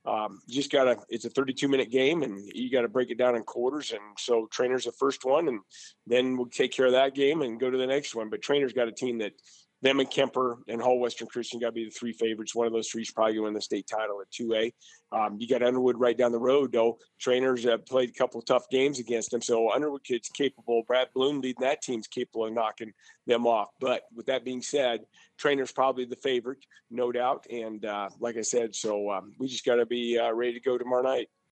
Just gotta. It's a 32-minute game, and you got to break it down in quarters. And so Trainer's the first one, and then we'll take care of that game and go to the next one. But Trainer's got a team that them and Kemper and Hull Western Christian got to be the three favorites. One of those three is probably going to win the state title at 2A. You got Underwood right down the road, though. Trainers played a couple of tough games against them, so Underwood kid's capable. Brad Bloom leading that team's capable of knocking them off. But with that being said, Trainer's probably the favorite, no doubt. And like I said, so we just got to be ready to go tomorrow night.